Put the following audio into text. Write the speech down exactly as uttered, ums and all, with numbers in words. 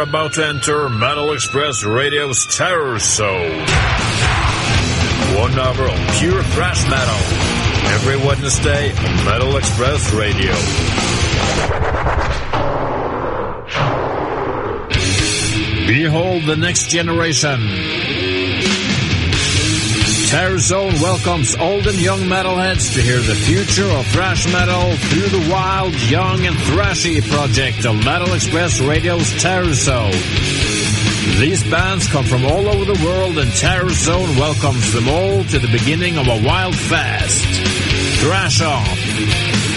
about to enter Metal Express Radio's Terror Zone. One hour of pure thrash metal. Every Wednesday on Metal Express Radio. Behold the next generation. Terror Zone welcomes old and young metalheads to hear the future of thrash metal through the wild, young, and thrashy project of Metal Express Radio's Terror Zone. These bands come from all over the world, and Terror Zone welcomes them all to the beginning of a wild fest. Thrash on!